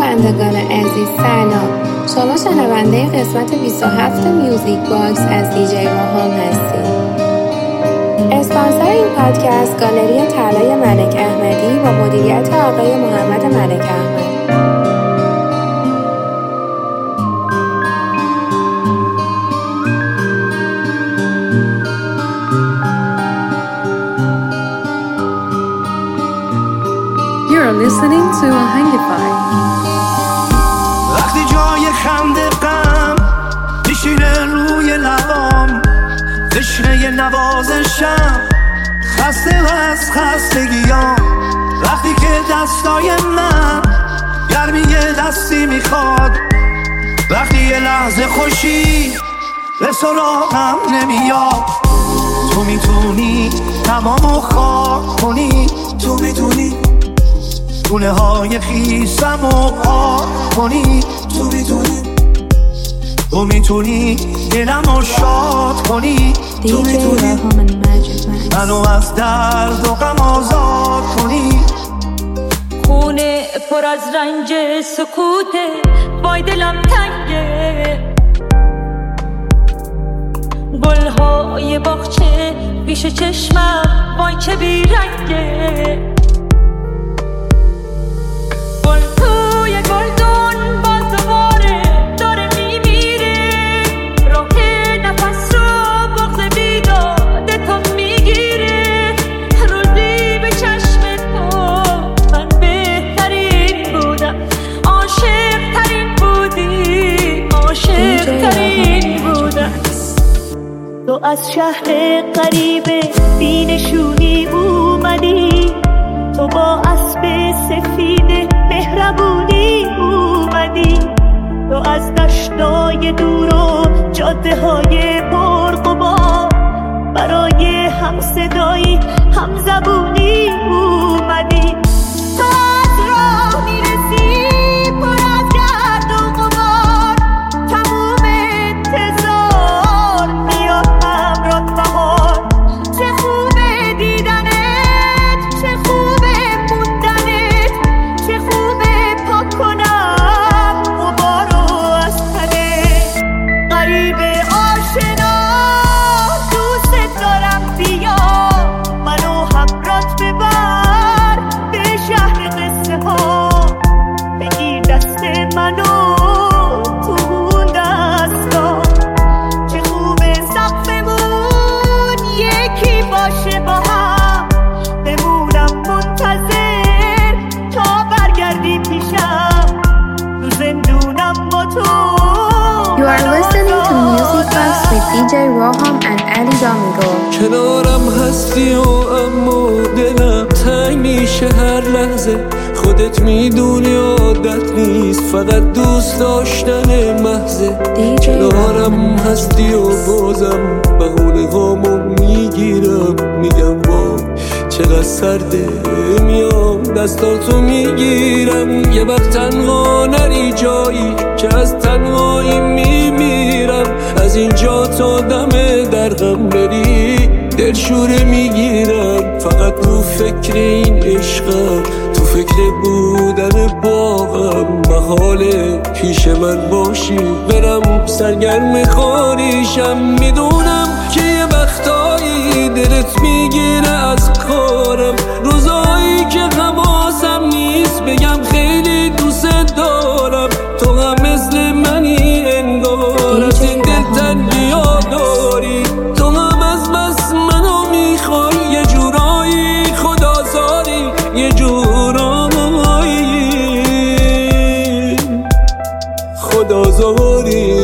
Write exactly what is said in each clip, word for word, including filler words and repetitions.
شنوندگان عزیز سلام. شما شنونده قسمت بیست و هفت میوزیک باکس از دیجی راهام هستید. اسپانسر این پادکست گالری طلای ملک احمدی با مدیریت آقای محمد ملک احمد. You're listening to Ahangify. وقتی جای خنده غم میشینه روی لبام، تشنه نوازشم، خسته از خستگیام. وقتی که دستای من گرمی دستی میخواد، وقتی یه لحظه خوشی به سراغم نمیاد. تو میتونی تمامو خاک کنی، تو میتونی گونه های خیسم و پاک کنی، تو میتونی تو میتونی دلمو شاد کنی، تو میتونی منو از درد و غم آزاد کنی. خونه پر از رنج سکوته، وای دلم تنگه. گلهای باغچه پیش چشمم، وای چه بیرنگه. گل توی گلدون باز دوباره داره میمیره. راه نفس رو بغض بیداده تو میگیره. روزی به چشم تو من بهترین بودم، عاشق ترین بودی، عاشق ترین بودم. تو از شهر غریبه بینشونی اومدی، تو با اسب سفید مهربونی اومدی. تو از دشتای دور و جاده های پرغبار برای هم صدایی هم زبونی اومدی. تو از راه میرسی پر از گرد و غبار، تموم انتظار میاد همراه بهار. چه خوبه دیدنت، چه خوبه موندنت، چه خوبه پاک کنم غبارو از تنت. غریبه آشنا دوست دارم، بیا منو همراهت ببر به شهر قصه ها. بگیر دست منو تو اون دستا. چه خوبه سقفمون یکی باشه با هم، بمونم منتظر تا برگردی پیشم. تو زندونم با تو. You are listening to Music Box with دی جی Roham and Ali Domingo. کنارم هستی و اما دلم تنگ میشه هر لحظه. خودت میدونی عادت نیست، فقط دوست داشتن محضه. کنارم هستی و بازم بهونه هامو میگیرم، میگم وای چقدر سرده. میام دستاتو میگیرم، یه وقت تنها نری جایی که از تنهایی میمیرم. از اینجا تا دم در غم بری دلشوره میگیرم. فقط تو فکر این عشقم، تو فکر بودن باغم. محاله پیش من باشی برم سرگرم خاریشم. میدونم که یه وقتایی دلت میگیره از کارم، روزایی که حواسم نیست بگم خیلی دوست دارم. تو هم مثل منی انگار، از این دلتنگی ها داری. تو هم از بس منو میخوای، یه جورایی خدازاری، یه جورایی خدازاری.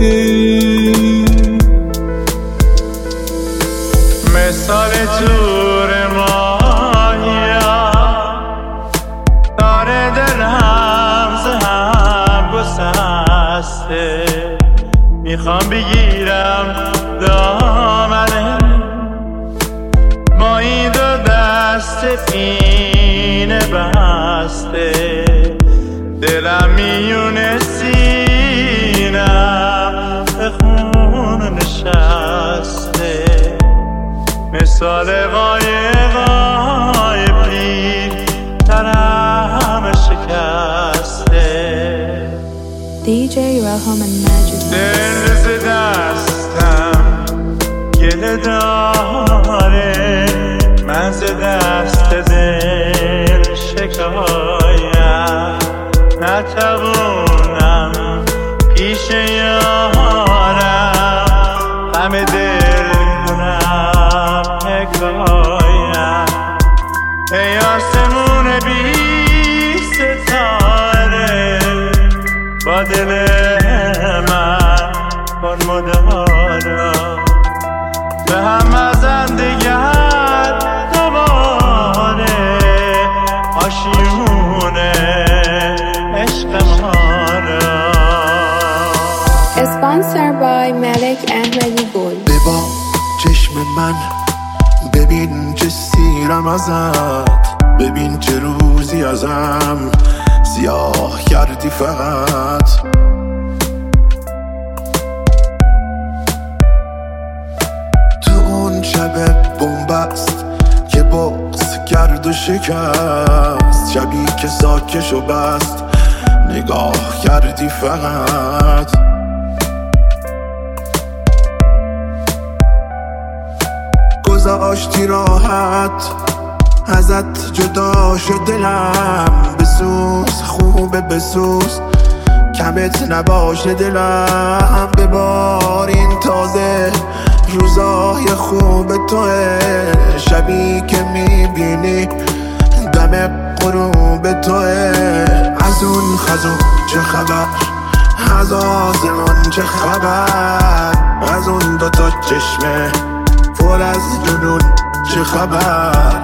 مثال تور ماهیا داره دلم زهم گسسته. میخوام بگیرم دامنه با این دو دست پینه بسته. دلم میونه سینم به خون نشسته. مثال قایقای پیر ترم شکسته. دی جی راهام ماجد دل ز دستم گله داره، من ز دست دل شکایم، نتوانم پیش یارم همه دل کنم حکایم. ای آسمون بی ستاره با دل من کن مدارا، به هم مزن دگر دوباره آشیونه عشق ما را. اسپانسر بای ملک احمدی گل. ببا چشم من ببین چه سیرم ازت، ببین چه روزی ازم سیاه کردی فقط. تو اون شب بنبست که بغض کرد و شکست، شبی که ساکش و بست نگاه کردی فقط. گذاشتی راحت ازت جدا شد دلم، بسوز خوبه بسوز کمت نباشه دلم. ببار این تازه روزای خوب توه، شبی که میبینی دم غروب توه. از اون خزون چه خبر، از آسمان چه خبر، از اون دوتا چشمه پر از جنون چه خبر.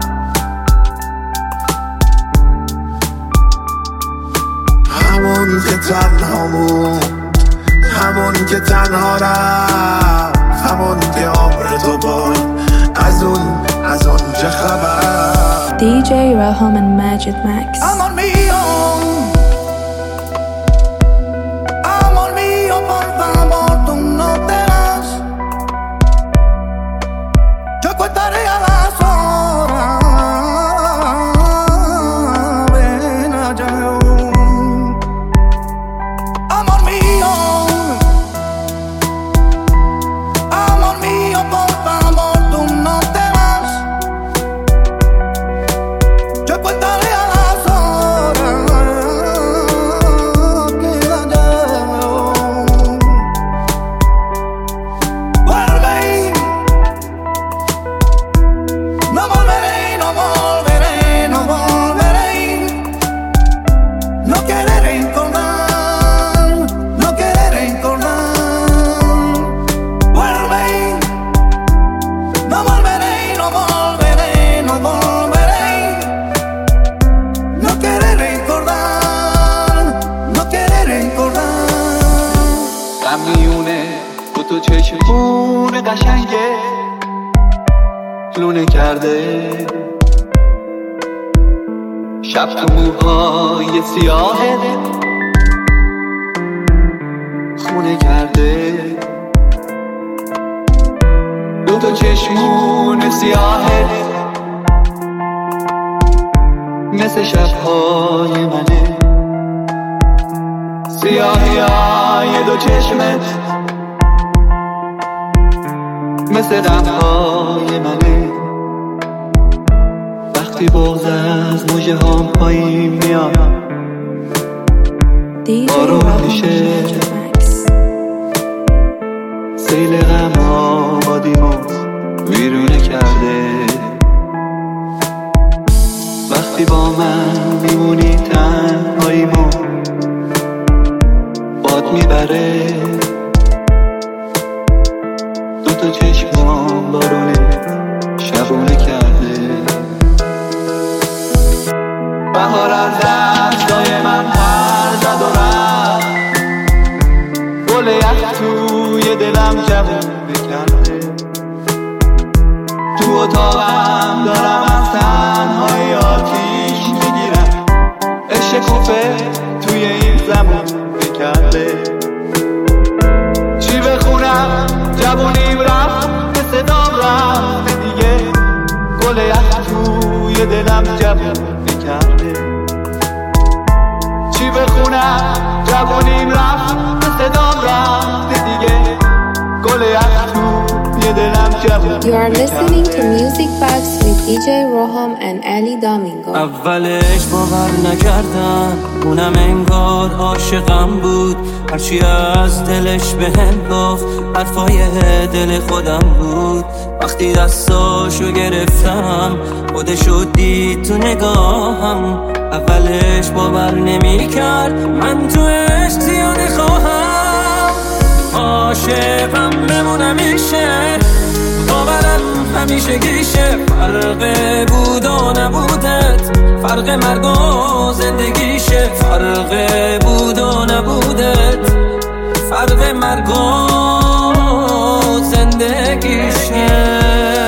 همون که تنها بود، همون که تنها رفت، همون که عمر تو بود، از اون از اون چه خبر. دی جی راهام ماجد مکس. Amor mío, amor mío, por favor, tú no te vas. Yo contaré a las horas, ven allá. Amor mío, amor mío, por favor, tú no te vas. Yo contaré a las horas, quédate. Vuelve, no volveré, no volveré, no volveré. No querer recordar, no querer recordar. Vuelve, no volveré, no volveré, no volveré. No querer recordar, no querer recordar. غمیونه تو تو چشمون قشنگه لونه کرده، شب تو موهای سیاهه خونه کرده. دو تا چشمون سیاهه مثل شبهای منه، سیاهی های دو چشمت مثل غمهای منه. وقتی بغض از موجه هم پایین میاد دی جی بارون راهام میشه، ماجد مکس. سیل غم آبادیمو ویرونه کرده. وقتی با من میمونی تنهاییمو باد میبره. دو تا چشمام بارونه شبونه کرده. بهار از دستای من پر زد و رفت، گل یخ توی دلم جوونه کرده. تو اتاقم دارم از تنهایی آتیش میگیرم، شکوفه توی این زمان کرده. چی بخونم جوونیم رفت به صدام رفت دیگه، گل یخ توی دلم جوون کرده. چی چی بخونم جوونیم رفت صدام رفت دیگه گل یخ تو یه دلم جوون. You are listening to Music Box with دی جی Roham and Ali Domingo. اولش باور نکردم اونم انگار عاشقم بود، هرچی از دلش بهم گفت حرفای دل خودم بود. وقتی دستاشو گرفتم خودشو دید تو نگاهم، اولش باور نمی کرد من تو عشق زیاده خواهم. عاشقم بمونم میشه باورم همیشه گیشه، فرق بود و نبودت فرق مرگ و زندگیشه، فرق بود و نبودت فرق مرگ و زندگیشه.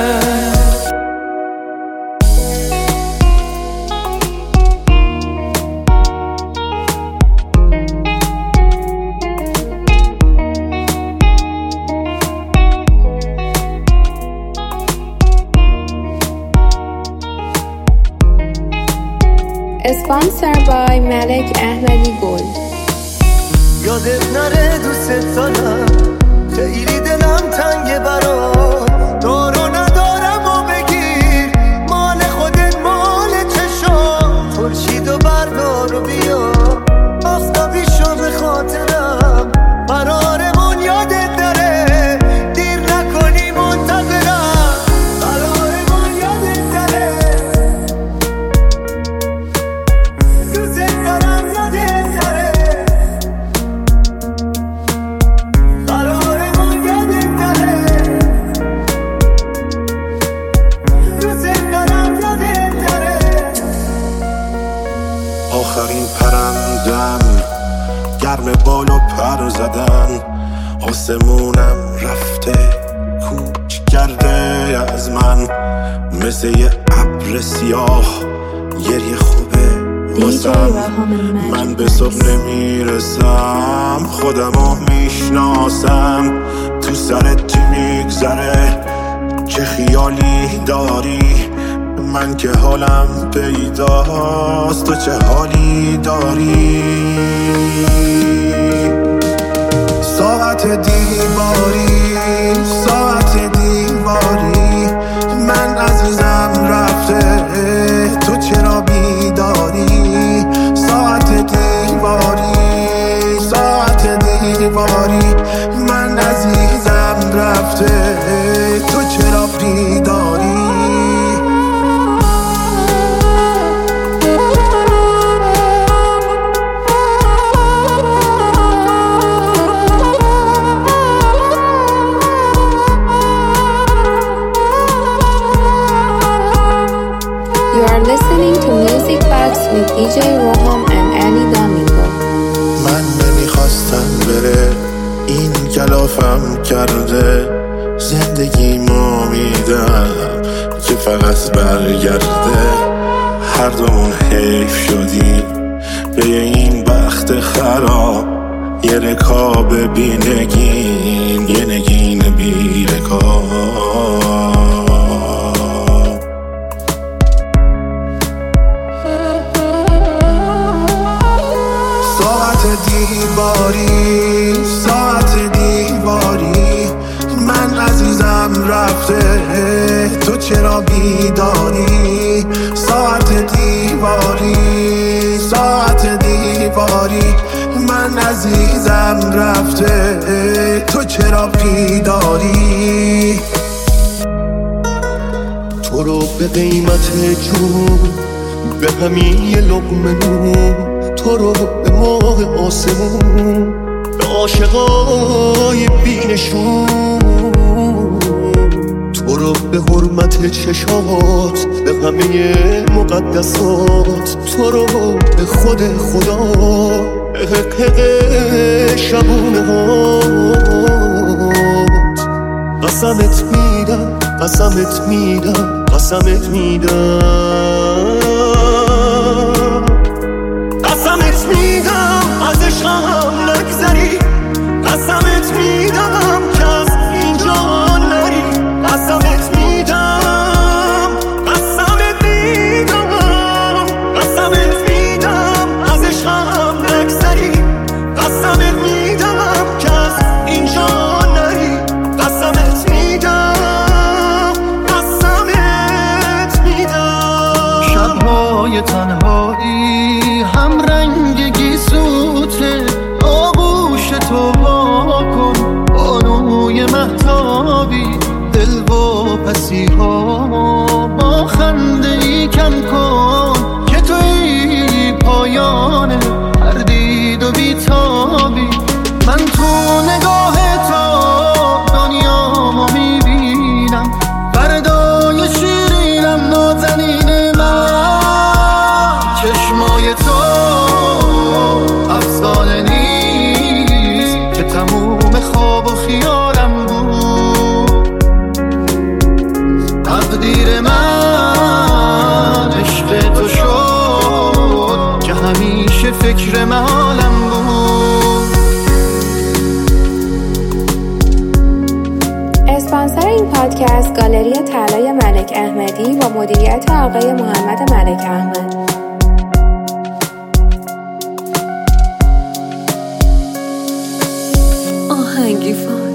Sponsored by Malek Ahmadi Gold. یادت نره دوست دارم خیلی دلم تنگه برات، دارو ندارم و بگیر مال خودت مال چشام، خورشید و بردار و بیا آفتابی شو به خاطرم، قرارمون یادت نره دیر نکنی منتظرم، قرارمون یادت نره دوست دارم یادت نره، قرارمون یادت نره دوست دارم یادت نره. آخرین پرندم گرم بالو پر زدن، آسمونم رفته کوچ کرده از من، مثل یه ابر سیاه گریه خوبه واسم، من به صبح نمیرسم خودمو میشناسم، تو سرت چی میگذره چه خیالی داری، من که حالم پیداست تو چه حالی داری. ساعت دیواری ساعت دیواری من عزیزم رفته تو چرا بیداری، ساعت دیواری ساعت دیواری من عزیزم رفته تو چرا بیداری. You are listening to Music Box with دی جی Roham and Ali Domingo. من نمیخواستم بره این کلافم کرده، زندگی ما میدم که فقط برگرده، هر دومون حیف شدی به این بخت خراب، یه رکاب بی نگین یه نگین بی رکاب. ساعت دیواری ساعت دیواری من عزیزم رفته تو چرا بیداری، ساعت دیواری ساعت دیواری من عزیزم رفته تو چرا بیداری. تو رو به قیمت جون به همین یه لقمه نون، تو رو به ماه آسمون به عاشقای بینشون، تو رو به حرمت چشات به همه مقدسات، تو رو به خود خدا به حقق شبونه هات، قسمت میدم قسمت میدم قسمت میدم قسمت میدم از عشقم نگذری، قسمت میدم که از اینجا نری، قسمت میدم قسمت میدم قسمت میدم از عشقم چشمای تنهایی هم رنگ گیسوته، آغوش تو وا کن بانوی مهتابی، دل واپسی ها با خنده ای کم کن که توی پایان هر دید و بیتابی. من تو نگاه تو دنیامو میبینم، فردای شیرینم نازنین من. چشمای تو افسانه نیست که تموم خواب و خیالم بود. تقدیر من عشق تو شد که همیشه فکر محالم بود. اسپانسر این پادکست گالری طلای ملک احمدی با مدیریت آقای محمد ملک احمد. آهنگی فان.